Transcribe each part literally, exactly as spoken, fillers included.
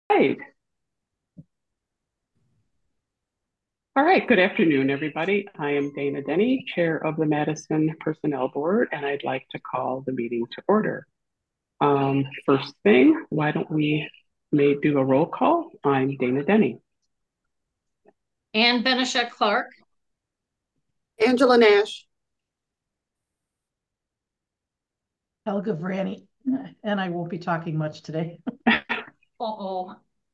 Right. All right. Good afternoon, everybody. I am Dana Denny, Chair of the Madison Personnel Board, and I'd like to call the meeting to order. Um, first thing, why don't we may do a roll call? I'm Dana Denny. Ann Benishek Clark. Angela Nash. Helga Vrani, and I won't be talking much today. Uh-oh.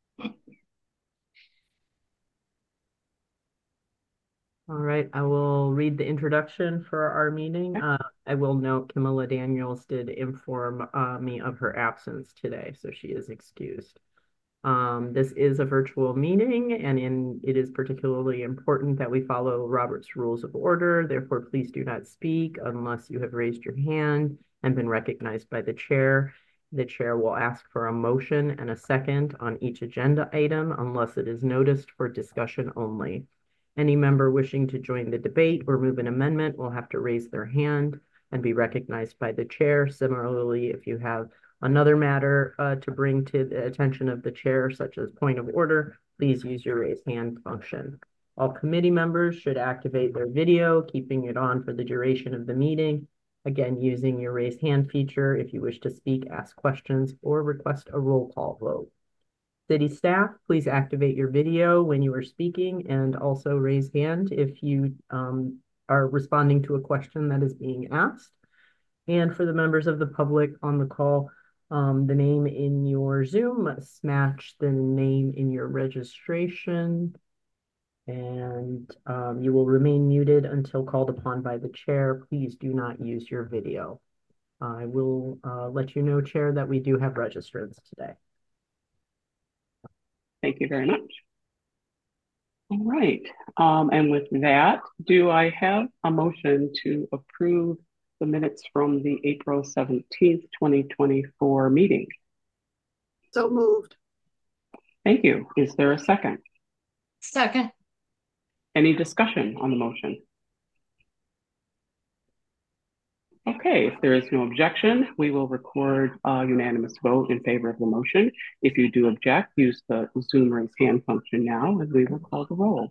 All right, I will read the introduction for our meeting. Uh, I will note Camilla Daniels did inform uh, me of her absence today, so she is excused. Um, this is a virtual meeting, and in, it is particularly important that we follow Robert's Rules of Order. Therefore, please do not speak unless you have raised your hand and been recognized by the chair. The chair will ask for a motion and a second on each agenda item unless it is noticed for discussion only. Any member wishing to join the debate or move an amendment will have to raise their hand and be recognized by the chair. Similarly, if you have another matter uh, to bring to the attention of the chair, such as point of order, please use your raise hand function. All committee members should activate their video, keeping it on for the duration of the meeting. Again, using your raise hand feature if you wish to speak, ask questions, or request a roll call vote. City staff, please activate your video when you are speaking and also raise hand if you um, are responding to a question that is being asked. And for the members of the public on the call, um, the name in your Zoom must match the name in your registration. And um, you will remain muted until called upon by the chair. Please do not use your video. I will uh, let you know, Chair, that we do have registrants today. Thank you very much. All right. Um, and with that, do I have a motion to approve the minutes from the April seventeenth, twenty twenty-four meeting? So moved. Thank you. Is there a second? Second. Any discussion on the motion? Okay, if there is no objection, we will record a unanimous vote in favor of the motion. If you do object, use the Zoom raise hand function now, and we will call the roll.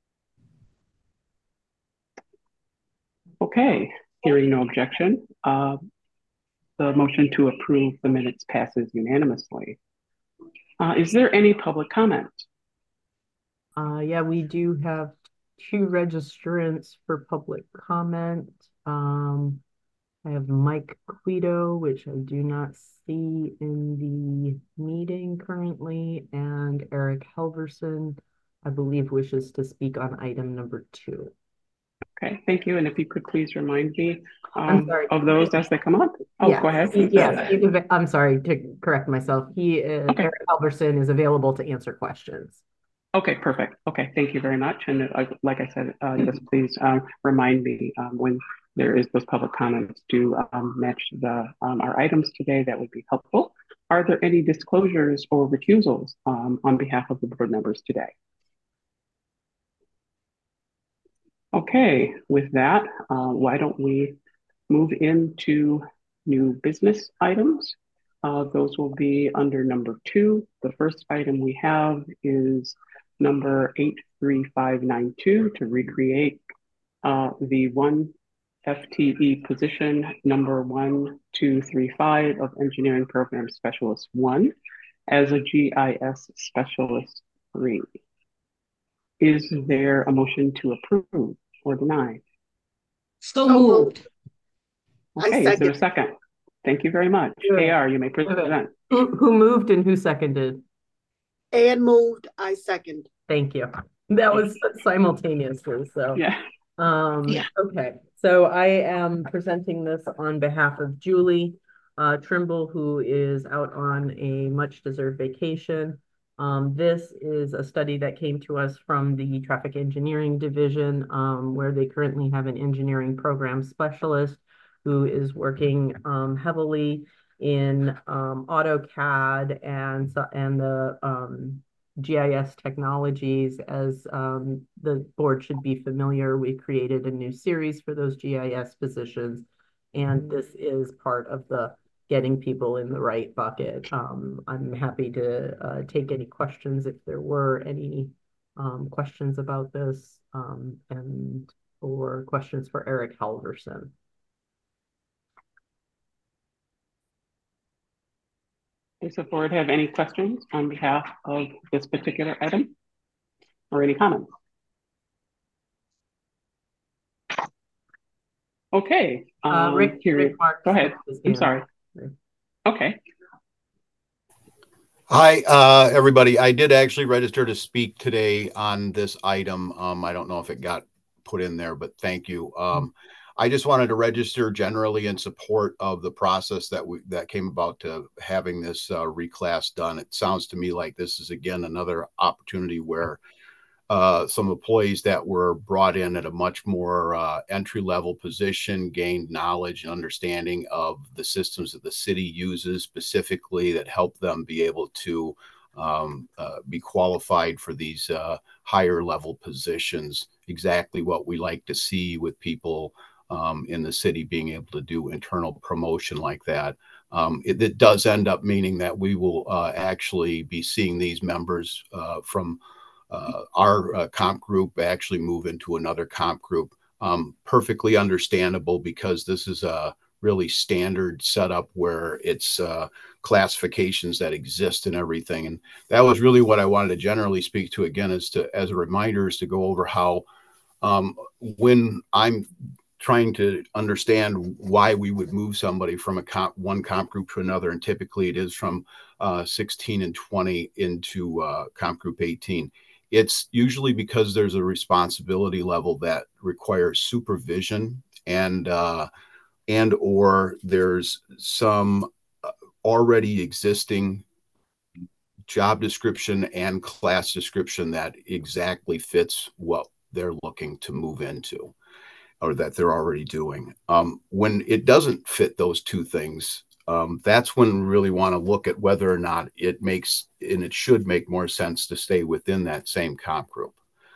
Okay, hearing no objection, uh, the motion to approve the minutes passes unanimously. Uh, is there any public comment? Uh, yeah, we do have two registrants for public comment. Um, I have Mike Quito, which I do not see in the meeting currently, and Eric Helverson, I believe, wishes to speak on item number two. Okay, thank you. And if you could please remind me I'm um, sorry. of those as they come up. Oh, yeah, go ahead. he, yes, he, I'm sorry to correct myself. He, uh, okay. Eric Helverson is available to answer questions. Okay, perfect. Okay, thank you very much. And uh, like I said, uh, just please um, remind me um, when there is those public comments to um, match the um, our items today. That would be helpful. Are there any disclosures or recusals um, on behalf of the board members today? Okay, with that, uh, why don't we move into new business items? Uh, those will be under number two. The first item we have is number eight three five nine two to recreate uh, the one F T E position number one two three five of Engineering Program Specialist one as a G I S Specialist three. Is there a motion to approve or deny? So moved. Okay, is there a second? Thank you very much. Good. A R, you may present. Who, who moved and who seconded? Ann moved, I second. Thank you. That was simultaneously, so. Yeah. Um, Yeah. Okay, so I am presenting this on behalf of Julie uh, Trimble, who is out on a much-deserved vacation. Um, this is a study that came to us from the Traffic Engineering Division, um, where they currently have an engineering program specialist who is working um, heavily in um, AutoCAD and, and the um, G I S technologies. As um, the board should be familiar, we created a new series for those G I S positions, and this is part of the getting people in the right bucket. Um, I'm happy to uh, take any questions if there were any um, questions about this, um, and or questions for Eric Halverson. Does the board have any questions on behalf of this particular item or any comments? Okay. Um, uh, Rick, here, Rick Marks, go ahead. I'm sorry. Okay. Hi, uh, everybody. I did actually register to speak today on this item. Um, I don't know if it got put in there, but thank you. Um, I just wanted to register generally in support of the process that we that came about to having this uh, reclass done. It sounds to me like this is again another opportunity where uh, some employees that were brought in at a much more uh, entry level position gained knowledge and understanding of the systems that the city uses specifically that help them be able to um, uh, be qualified for these uh, higher level positions. Exactly what we like to see with people um, in the city being able to do internal promotion like that. Um, it, it does end up meaning that we will uh, actually be seeing these members uh, from Uh, our uh, comp group actually move into another comp group. Um, perfectly understandable because this is a really standard setup where it's uh, classifications that exist and everything. And that was really what I wanted to generally speak to again, is to, as a reminder, is to go over how um, when I'm trying to understand why we would move somebody from a comp, one comp group to another, and typically it is from uh, sixteen and twenty into uh, comp group eighteen. It's usually because there's a responsibility level that requires supervision and uh, and or there's some already existing job description and class description that exactly fits what they're looking to move into or that they're already doing. Um, when it doesn't fit those two things, um, that's when we really want to look at whether or not it makes, and it should make more sense to stay within that same comp group.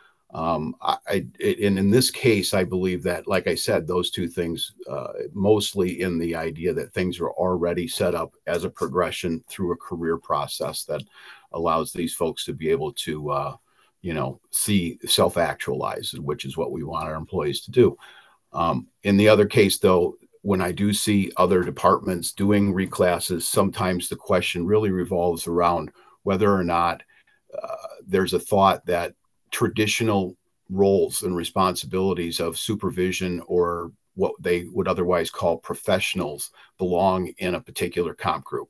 Um, I, I, and in this case, I believe that, like I said, those two things, uh, mostly in the idea that things are already set up as a progression through a career process that allows these folks to be able to, uh, you know, see self-actualize, which is what we want our employees to do. Um, in the other case, though, when I do see other departments doing reclasses, sometimes the question really revolves around whether or not uh, there's a thought that traditional roles and responsibilities of supervision or what they would otherwise call professionals belong in a particular comp group.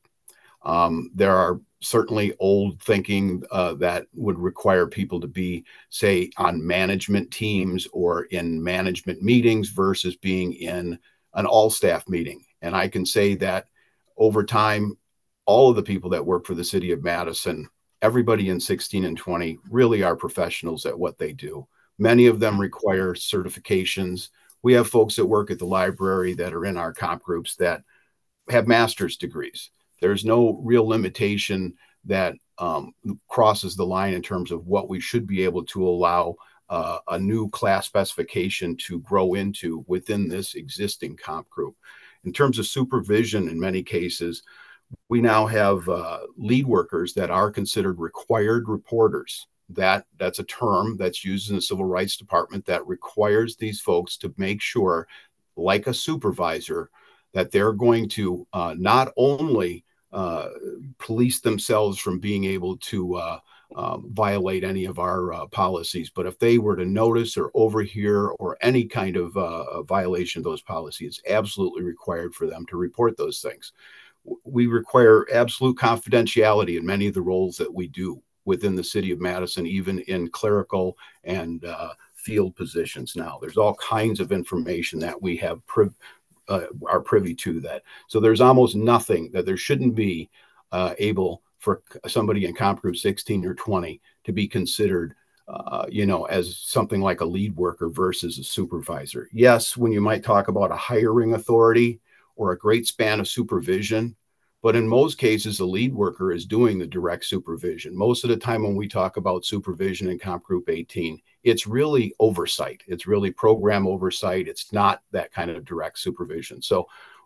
Um, there are certainly old thinking uh, that would require people to be, say, on management teams or in management meetings versus being in an all-staff meeting. And I can say that over time, all of the people that work for the city of Madison, everybody in sixteen and twenty really are professionals at what they do. Many of them require certifications. We have folks that work at the library that are in our comp groups that have master's degrees. There's no real limitation that um, crosses the line in terms of what we should be able to allow uh, a new class specification to grow into within this existing comp group. In terms of supervision, in many cases, we now have uh, lead workers that are considered required reporters. That, that's a term that's used in the Civil Rights Department that requires these folks to make sure, like a supervisor, that they're going to uh, not only uh, police themselves from being able to uh, um, violate any of our uh, policies, but if they were to notice or overhear or any kind of uh, violation of those policies, it's absolutely required for them to report those things. We require absolute confidentiality in many of the roles that we do within the city of Madison, even in clerical and uh, field positions now. There's all kinds of information that we have priv- uh, are privy to that. So there's almost nothing that there shouldn't be uh, able for somebody in comp group sixteen or twenty to be considered Uh, you know, as something like a lead worker versus a supervisor. Yes, when you might talk about a hiring authority or a great span of supervision, but in most cases, the lead worker is doing the direct supervision. Most of the time when we talk about supervision in Comp Group eighteen, it's really oversight. It's really program oversight. It's not that kind of direct supervision. So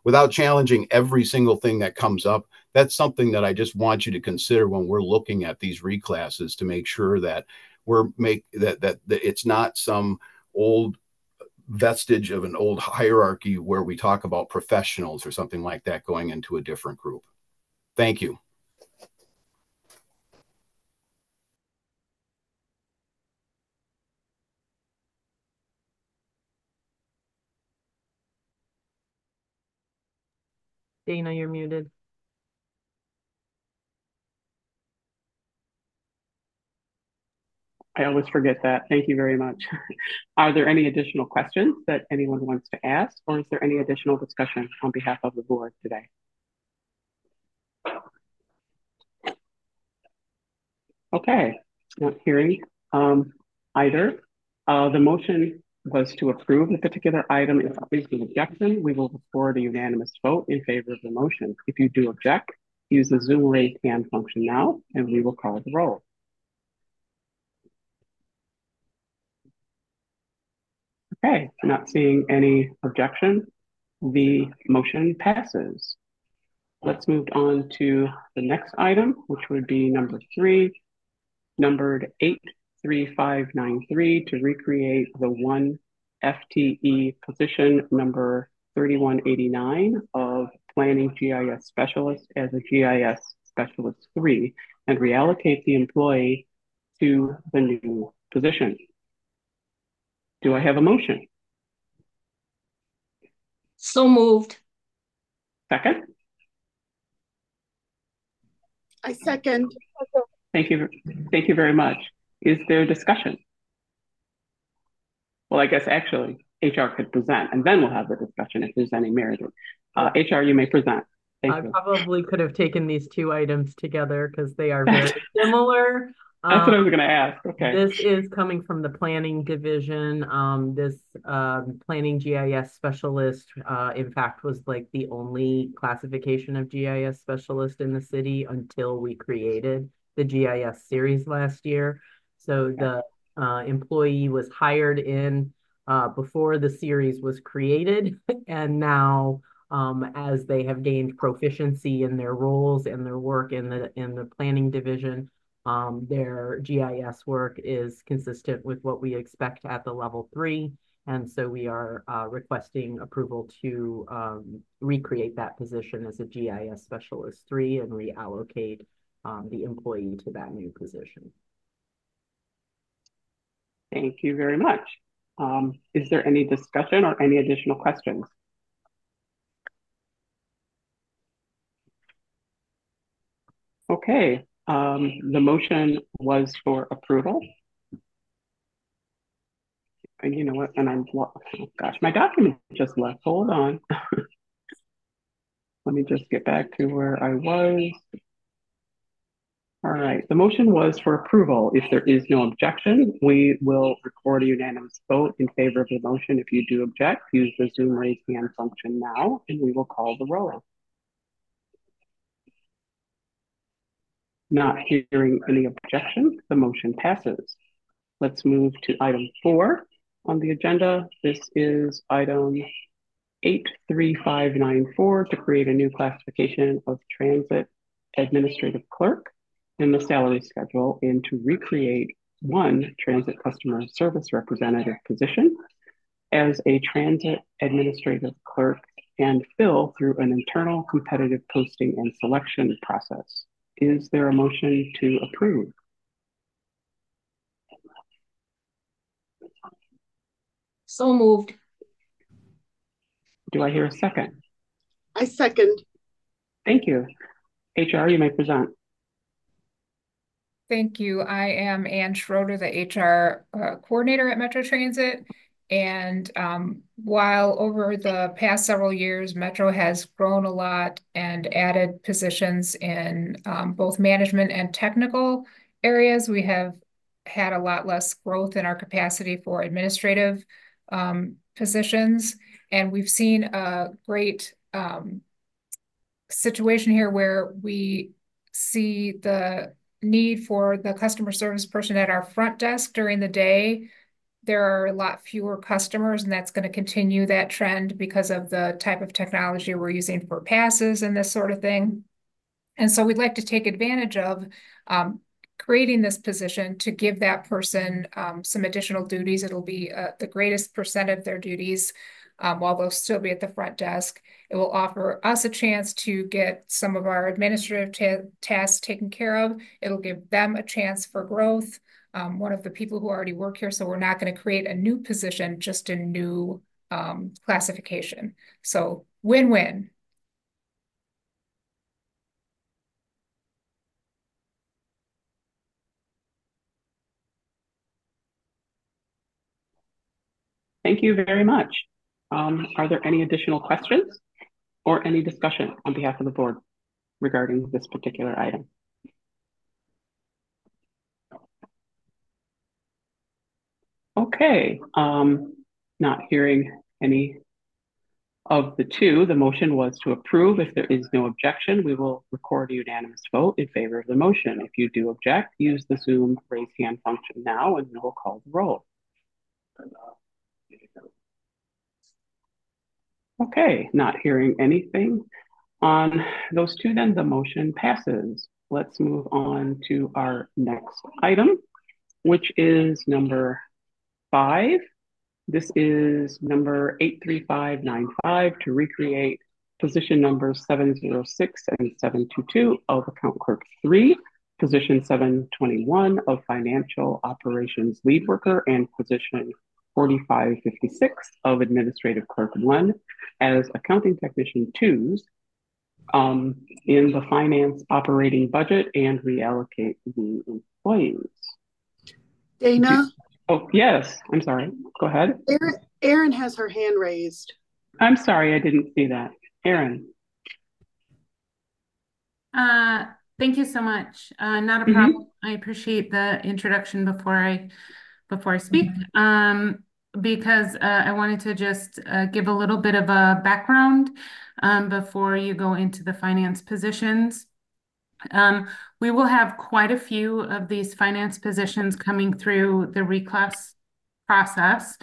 without challenging every single thing that comes up, that's something that I just want you to consider when we're looking at these reclasses, to make sure that we're make that that, that it's not some old vestige of an old hierarchy where we talk about professionals or something like that going into a different group. Thank you. Dana, you're muted. I always forget that. Thank you very much. Are there any additional questions that anyone wants to ask, or is there any additional discussion on behalf of the board today? Okay, not hearing um, either. Uh, the motion was to approve the particular item. If there is an objection, we will record a unanimous vote in favor of the motion. If you do object, use the Zoom raise hand function now, and we will call the roll. Okay, not seeing any objection, the motion passes. Let's move on to the next item, which would be number three, numbered eight three five nine three, to recreate the one F T E position number thirty-one eighty-nine of Planning G I S Specialist as a G I S Specialist three, and reallocate the employee to the new position. Do I have a motion? So moved. Second? I second. Thank you. Thank you very much. Is there discussion? Well, I guess actually H R could present, and then we'll have the discussion if there's any merit. Uh, H R, you may present. Thank I you. probably could have taken these two items together because they are very similar. That's um, what I was going to ask. Okay. This is coming from the planning division. Um, this um, planning G I S specialist, uh, in fact, was like the only classification of G I S specialist in the city until we created the G I S series last year. So the uh, employee was hired in uh, before the series was created, and now um, as they have gained proficiency in their roles and their work in the in the planning division, Um, their G I S work is consistent with what we expect at the level three. And so we are uh, requesting approval to um, recreate that position as a G I S specialist three and reallocate um, the employee to that new position. Thank you very much. Um, is there any discussion or any additional questions? Okay. Um, the motion was for approval. And you know what? And I'm, oh gosh, my document just left. Hold on. Let me just get back to where I was. All right. The motion was for approval. If there is no objection, we will record a unanimous vote in favor of the motion. If you do object, use the Zoom raise hand function now, and we will call the roll. Not hearing any objection, the motion passes. Let's move to item four on the agenda. This is item eight three five nine four, to create a new classification of transit administrative clerk in the salary schedule and to recreate one transit customer service representative position as a transit administrative clerk and fill through an internal competitive posting and selection process. Is there a motion to approve? So moved. Do I hear a second? I second. Thank you. H R, you may present. Thank you. I am Ann Schroeder, the H R uh, coordinator at Metro Transit. And um, while over the past several years, Metro has grown a lot and added positions in um, both management and technical areas, we have had a lot less growth in our capacity for administrative um, positions. And we've seen a great um, situation here where we see the need for the customer service person at our front desk during the day there are a lot fewer customers, and that's going to continue that trend because of the type of technology we're using for passes and this sort of thing. And so we'd like to take advantage of um, creating this position to give that person um, some additional duties. It'll be uh, the greatest percent of their duties um, while they'll still be at the front desk. It will offer us a chance to get some of our administrative ta tasks taken care of. It'll give them a chance for growth. Um, one of the people who already work here, so we're not going to create a new position, just a new um, classification. So win-win. Thank you very much. Um, are there any additional questions or any discussion on behalf of the board regarding this particular item? Okay, um, not hearing any of the two, the motion was to approve. If there is no objection, we will record a unanimous vote in favor of the motion. If you do object, use the Zoom raise hand function now and we will call the roll. Okay, not hearing anything on those two, then the motion passes. Let's move on to our next item, which is number five. This is number eight three five nine five to recreate position numbers seven zero six and seven two two of account clerk three, position seven twenty-one of financial operations lead worker, and position forty-five fifty-six of administrative clerk one as accounting technician twos um, in the finance operating budget and reallocate the employees. Dana? Oh, yes, I'm sorry. Go ahead. Erin, Erin has her hand raised. I'm sorry, I didn't see that. Erin. Uh, thank you so much. Uh, not a Mhm. problem. I appreciate the introduction before I before I speak. Um, because uh, I wanted to just uh, give a little bit of a background um, before you go into the finance positions. Um, we will have quite a few of these finance positions coming through the reclass process.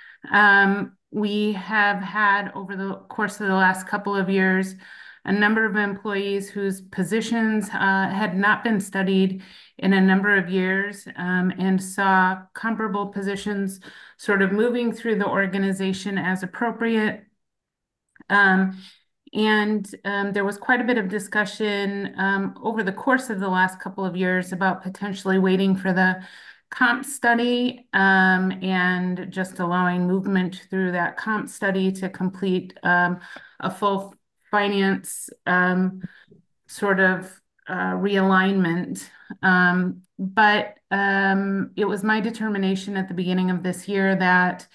Um, we have had over the course of the last couple of years a number of employees whose positions uh, had not been studied in a number of years um, and saw comparable positions sort of moving through the organization as appropriate. Um, and um, there was quite a bit of discussion um, over the course of the last couple of years about potentially waiting for the comp study um, and just allowing movement through that comp study to complete um, a full finance um, sort of uh, realignment. Um, but um, it was my determination at the beginning of this year that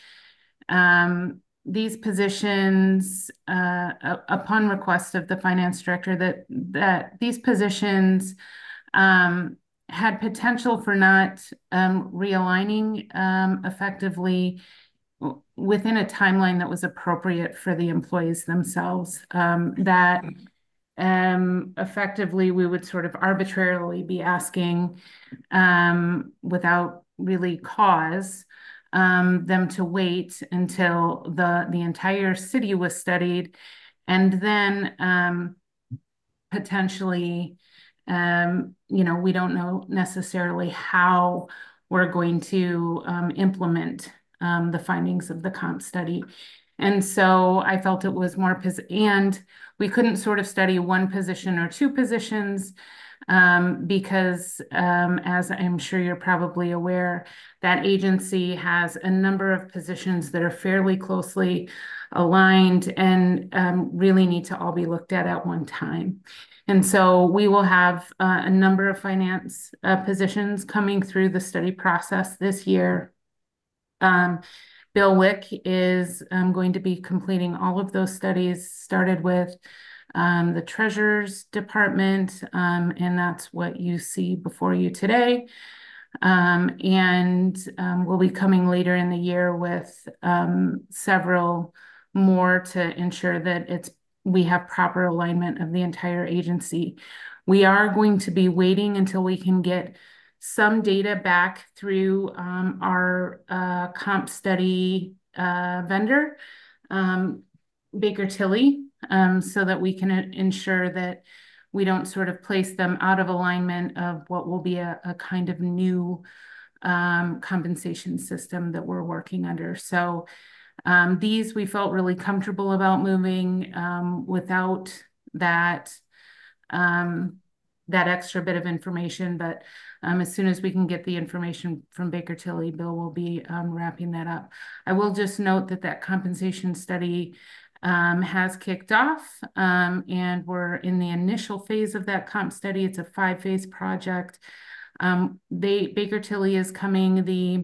um, these positions, uh, upon request of the finance director, that that these positions um, had potential for not um, realigning um, effectively within a timeline that was appropriate for the employees themselves. Um, that um, effectively we would sort of arbitrarily be asking um, without really cause um, them to wait until the, the entire city was studied and then um, potentially Um, you know, we don't know necessarily how we're going to um, implement um, the findings of the comp study. And so I felt it was more, and we couldn't sort of study one position or two positions um, because um, as I'm sure you're probably aware, that agency has a number of positions that are fairly closely aligned and um, really need to all be looked at at one time. And so we will have uh, a number of finance uh, positions coming through the study process this year. Um, Bill Wick is um, going to be completing all of those studies, started with um, the Treasurer's Department, um, and that's what you see before you today. Um, and um, we'll be coming later in the year with um, several more to ensure that it's we have proper alignment of the entire agency. We are going to be waiting until we can get some data back through um, our uh, comp study uh, vendor, um, Baker Tilly, um, so that we can ensure that we don't sort of place them out of alignment of what will be a, a kind of new um, compensation system that we're working under. So um, these we felt really comfortable about moving um, without that um, that extra bit of information. But um, as soon as we can get the information from Baker Tilly, Bill will be um, wrapping that up. I will just note that that compensation study um, has kicked off, um, and we're in the initial phase of that comp study. It's a five-phase project. Um, they Baker Tilly is coming the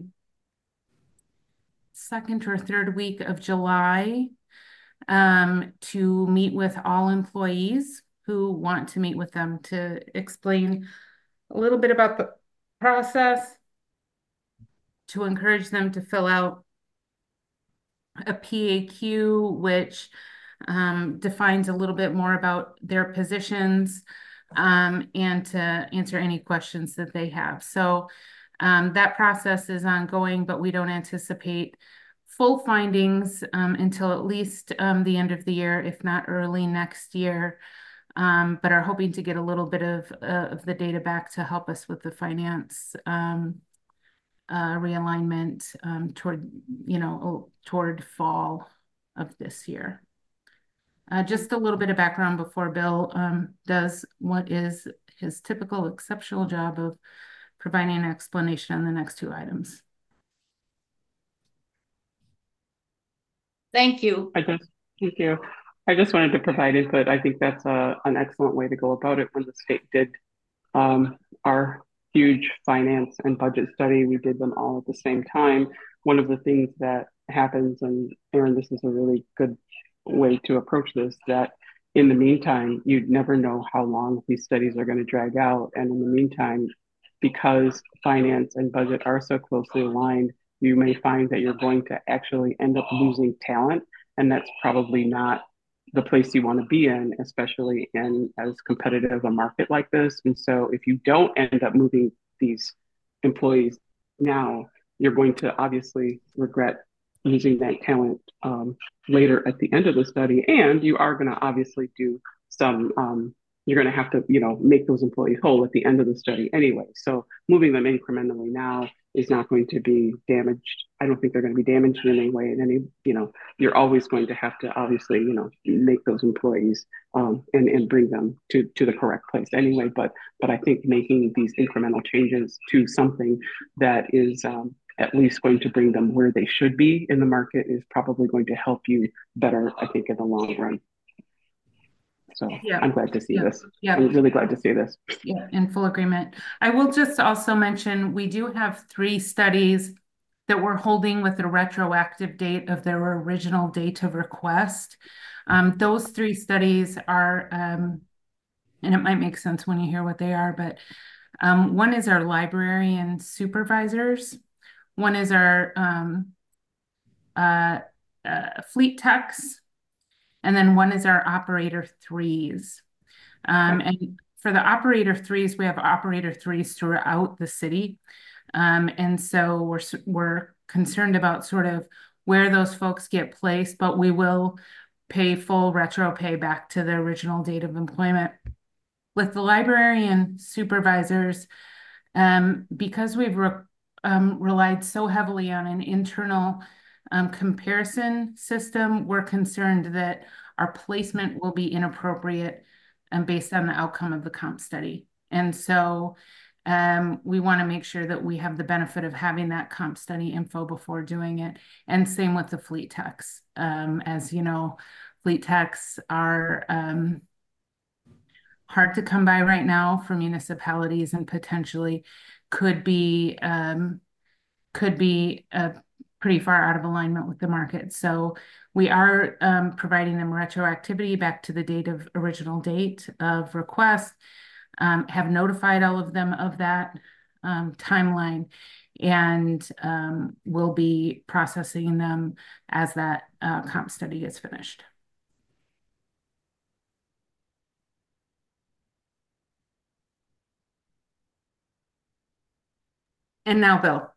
second or third week of July um, to meet with all employees who want to meet with them to explain a little bit about the process, to encourage them to fill out a P A Q, which um, defines a little bit more about their positions, um, and to answer any questions that they have. So um, that process is ongoing, but we don't anticipate full findings um, until at least um, the end of the year, if not early next year, um, but are hoping to get a little bit of, uh, of the data back to help us with the finance um, uh, realignment um, toward, you know, toward fall of this year. Uh, just a little bit of background before Bill um, does what is his typical exceptional job of providing an explanation on the next two items. Thank you. I just, thank you. I just wanted to provide input. I think that's a, an excellent way to go about it. When the state did um, our huge finance and budget study, we did them all at the same time. One of the things that happens, and Aaron, this is a really good way to approach this, that in the meantime, you'd never know how long these studies are going to drag out. And in the meantime, because finance and budget are so closely aligned, you may find that you're going to actually end up losing talent. And that's probably not the place you want to be in, especially in as competitive a market like this. And so if you don't end up moving these employees now, you're going to obviously regret losing that talent um, later at the end of the study. And you are going to obviously do some, um, you're going to have to, you know, make those employees whole at the end of the study anyway. So moving them incrementally now is not going to be damaged. I don't think they're going to be damaged in any way. In any, you know, you're always going to have to obviously, you know, make those employees um, and and bring them to to the correct place anyway. But but I think making these incremental changes to something that is um, at least going to bring them where they should be in the market is probably going to help you better, I think, in the long run. So yeah. I'm glad to see yeah. this. Yeah. I'm really glad to see this. Yeah, in full agreement. I will just also mention, we do have three studies that we're holding with the retroactive date of their original date of request. Um, those three studies are, um, and it might make sense when you hear what they are, but um, one is our librarian supervisors. One is our um, uh, uh, fleet techs, and then one is our operator threes. Um, and for the operator threes, we have operator threes throughout the city. Um, and so we're, we're concerned about sort of where those folks get placed, but we will pay full retro pay back to the original date of employment. With the librarian supervisors, um, because we've re um, relied so heavily on an internal um, comparison system, we're concerned that our placement will be inappropriate and based on the outcome of the comp study. And so um, we want to make sure that we have the benefit of having that comp study info before doing it. And same with the fleet techs. Um, as you know, fleet techs are um, hard to come by right now for municipalities and potentially could be um, could be uh, pretty far out of alignment with the market. So we are um, providing them retroactivity back to the date of original date of request, um, have notified all of them of that um, timeline, and um, will be processing them as that uh, comp study gets finished. And now Bill.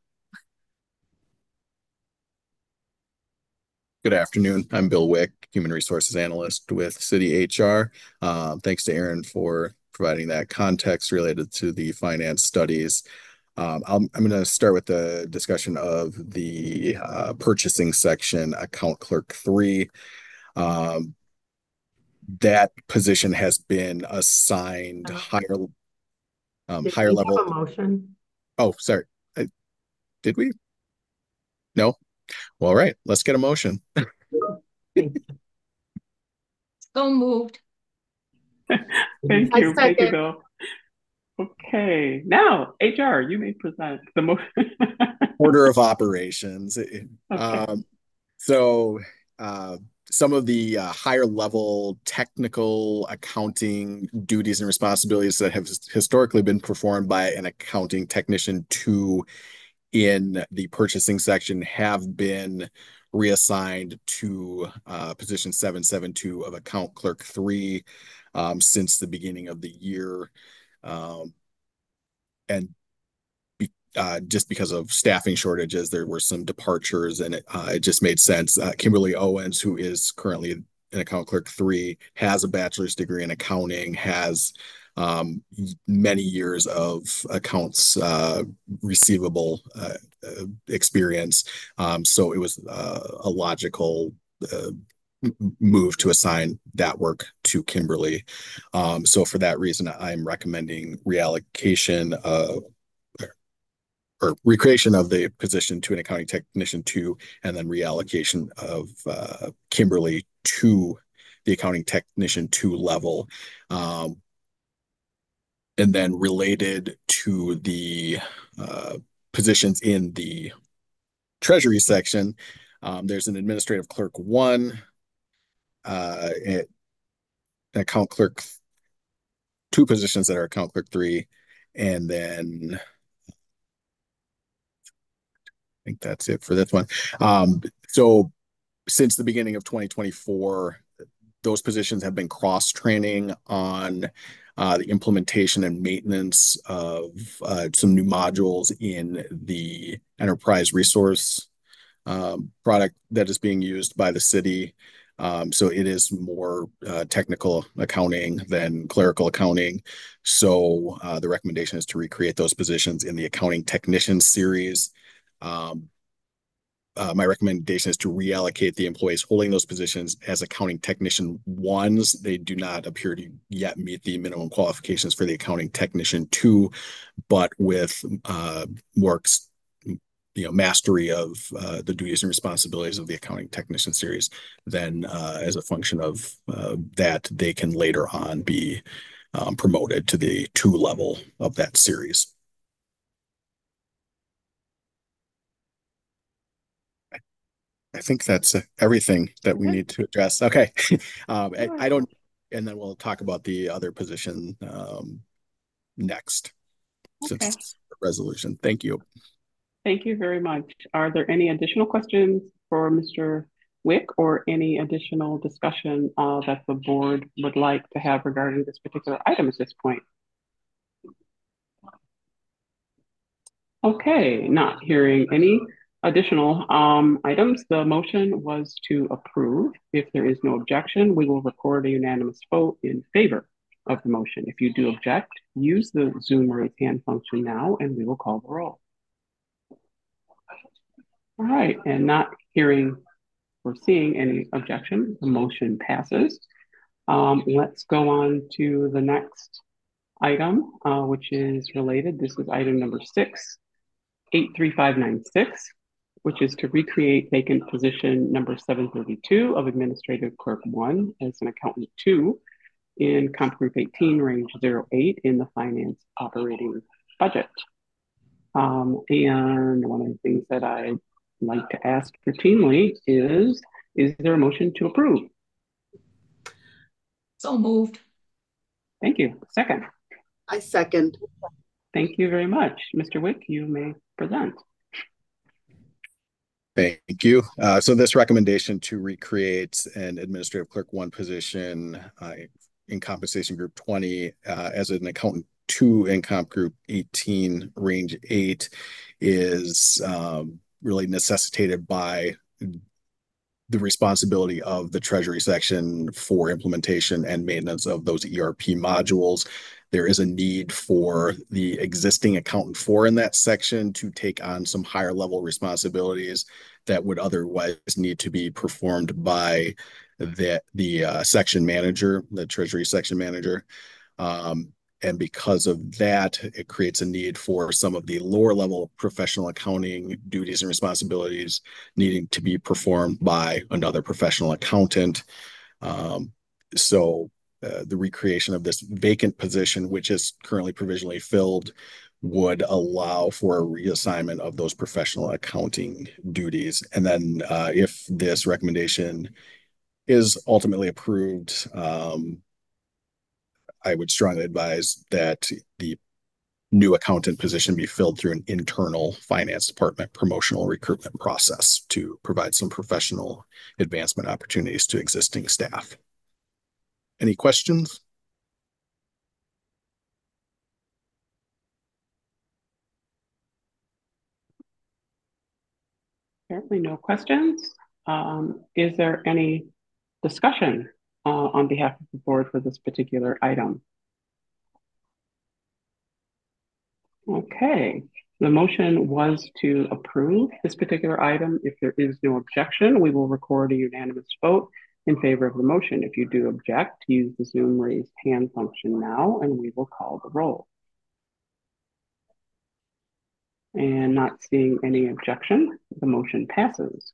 Good afternoon. I'm Bill Wick, Human Resources Analyst with City H R. Uh, thanks to Aaron for providing that context related to the finance studies. Um, I'm, I'm going to start with the discussion of the uh, purchasing section, account clerk three. Um, that position has been assigned higher, um, Did higher we level. have a motion? Oh, sorry. I, did we? No? Well, all right. Let's get a motion. So moved. Thank I you. Thank you, second. Bill. Okay, now H R, you may present the motion. Order of operations. Okay. Um, so uh, some of the uh, higher level technical accounting duties and responsibilities that have historically been performed by an accounting technician two in the purchasing section have been reassigned to uh, position seven seven two of account clerk three um, since the beginning of the year. Um, and be, uh, just because of staffing shortages, there were some departures, and it, uh, it just made sense. Uh, Kimberly Owens, who is currently an account clerk three, has a bachelor's degree in accounting, has um, many years of accounts uh, receivable uh, uh, experience. Um, so it was uh, a logical uh, move to assign that work to Kimberly. Um, so for that reason, I'm recommending reallocation of or recreation of the position to an accounting technician two, and then reallocation of uh, Kimberly to the accounting technician two level. Um, and then related to the uh, positions in the treasury section, um, there's an administrative clerk one, uh, an account clerk, two positions that are account clerk three, and then I think that's it for this one. Um, so since the beginning of twenty twenty-four, those positions have been cross-training on uh, the implementation and maintenance of uh, some new modules in the enterprise resource um, product that is being used by the city. Um, so it is more uh, technical accounting than clerical accounting. So uh, the recommendation is to recreate those positions in the accounting technician series. Um, uh, my recommendation is to reallocate the employees holding those positions as accounting technician ones. They do not appear to yet meet the minimum qualifications for the accounting technician two, but with uh, works, you know, mastery of uh, the duties and responsibilities of the accounting technician series, then uh, as a function of uh, that, they can later on be um, promoted to the two level of that series. I think that's everything that we need to address. Okay. um, I, I don't, and then we'll talk about the other position um, next, since Okay. it's a resolution. Thank you. Thank you very much. Are there any additional questions for Mister Wick, or any additional discussion uh, that the board would like to have regarding this particular item at this point? Okay, not hearing any additional um, items. The motion was to approve. If there is no objection, we will record a unanimous vote in favor of the motion. If you do object, use the Zoom raise hand function now, and we will call the roll. All right, and not hearing or seeing any objection, the motion passes. Um, let's go on to the next item, uh, which is related. This is item number six, eight three five nine six, which is to recreate vacant position number seven thirty-two of administrative clerk one as an accountant two in comp group eighteen, range zero eight in the finance operating budget. Um, and one of the things that I like to ask routinely is, is there a motion to approve? So moved. Thank you. Second. I second. Thank you very much. Mister Wick, you may present. Thank you. Uh, so this recommendation to recreate an administrative clerk one position uh, in compensation group twenty uh, as an accountant two in Comp Group eighteen, Range eight is um, really necessitated by the responsibility of the Treasury section for implementation and maintenance of those E R P modules. There is a need for the existing accountant four in that section to take on some higher level responsibilities that would otherwise need to be performed by the, the uh, section manager, the Treasury section manager. Um, and because of that, it creates a need for some of the lower level professional accounting duties and responsibilities needing to be performed by another professional accountant. Um, so uh, the recreation of this vacant position, which is currently provisionally filled, would allow for a reassignment of those professional accounting duties. And then uh, if this recommendation is ultimately approved, um, I would strongly advise that the new accountant position be filled through an internal finance department promotional recruitment process to provide some professional advancement opportunities to existing staff. Any questions? Apparently no questions. Um, is there any discussion uh, on behalf of the board for this particular item? Okay, the motion was to approve this particular item. If there is no objection, we will record a unanimous vote in favor of the motion. If you do object, use the Zoom raised hand function now, and we will call the roll. And not seeing any objection, the motion passes.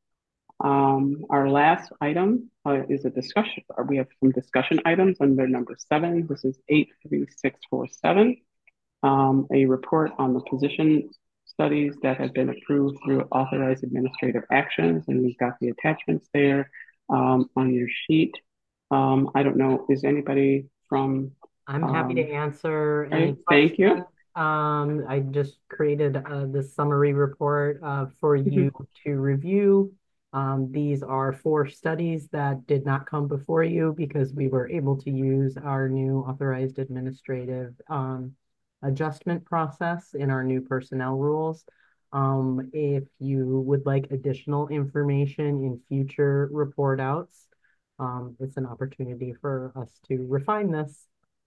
Um, our last item uh, is a discussion. We have some discussion items under number seven. This is eight three six four seven. Um, a report on the position studies that have been approved through authorized administrative actions, and we've got the attachments there um, on your sheet. Um, I don't know, is anybody from? I'm happy to um, answer any right, thank you. questions. Um, I just created uh, this summary report uh, for you to review. Um, these are four studies that did not come before you because we were able to use our new authorized administrative um, adjustment process in our new personnel rules. Um, if you would like additional information in future report outs, um, it's an opportunity for us to refine this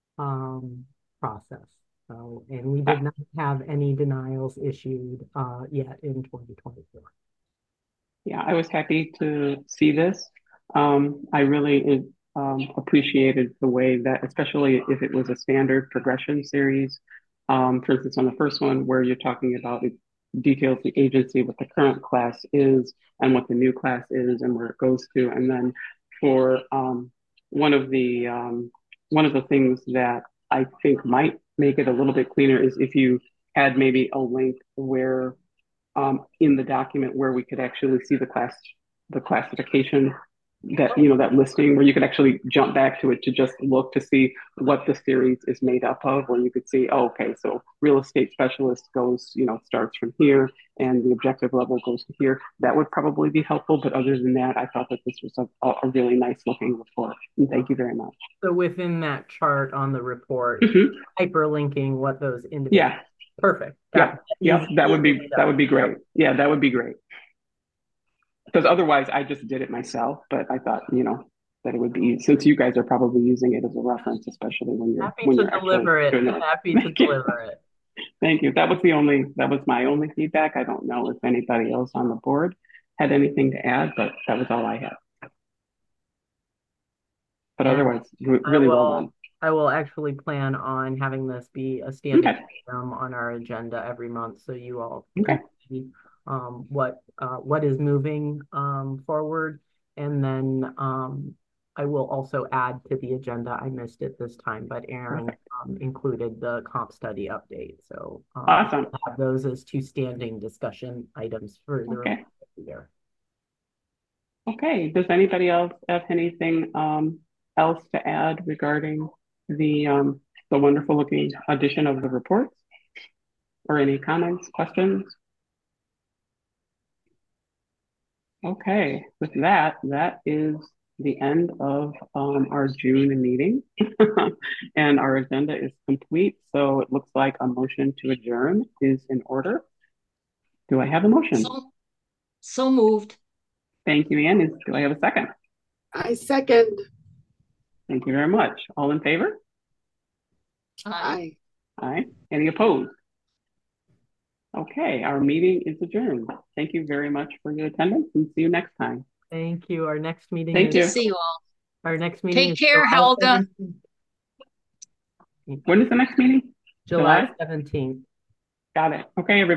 um, process. So, and we did not have any denials issued uh, yet in twenty twenty-four. Yeah, I was happy to see this. Um, I really um, appreciated the way that, especially if it was a standard progression series, um, for instance, on the first one where you're talking about it details the agency, what the current class is and what the new class is and where it goes to. And then for um, one of the um, one of the things that I think might make it a little bit cleaner is if you had maybe a link where um, in the document where we could actually see the class, the classification, that, you know, that listing where you could actually jump back to it to just look to see what the series is made up of, where you could see, oh, okay, so real estate specialist goes, you know, starts from here and the objective level goes to here. That would probably be helpful. But other than that, I thought that this was a, a really nice looking report. And thank you very much. So within that chart on the report, Mm-hmm. hyperlinking what those individuals. Yeah. Perfect. Yeah. Yeah. That would be, that would be great. Yeah, that would be great. Because otherwise I just did it myself, but I thought, you know, that it would be, since you guys are probably using it as a reference, especially when you're happy when to you're deliver it. it. Happy to deliver it. Thank you. That was the only, that was my only feedback. I don't know if anybody else on the board had anything to add, but that was all I had. But And otherwise, really will, well done. I will actually plan on having this be a standing okay. item on our agenda every month, so you all okay. can see um, what uh, what is moving um, forward, and then um, I will also add to the agenda. I missed it this time, but Aaron um, included the comp study update, so um, awesome. we'll have those as two standing discussion items for the okay. year. Okay. Does anybody else have anything um, else to add regarding the um, the wonderful looking edition of the reports, or any comments, questions? Okay, with that, that is the end of um, our June meeting. And our agenda is complete. So it looks like a motion to adjourn is in order. Do I have a motion? So, so moved. Thank you, Ann. Is- Do I have a second? I second. Thank you very much. All in favor? Aye. Aye. Aye. Any opposed? Okay, our meeting is adjourned. Thank you very much for your attendance and see you next time. Thank you. Our next meeting Thank is Good you. to see you all. our next meeting Take is care, July Helga. seventeenth. When is the next meeting? July July? seventeenth. Got it. Okay, everybody.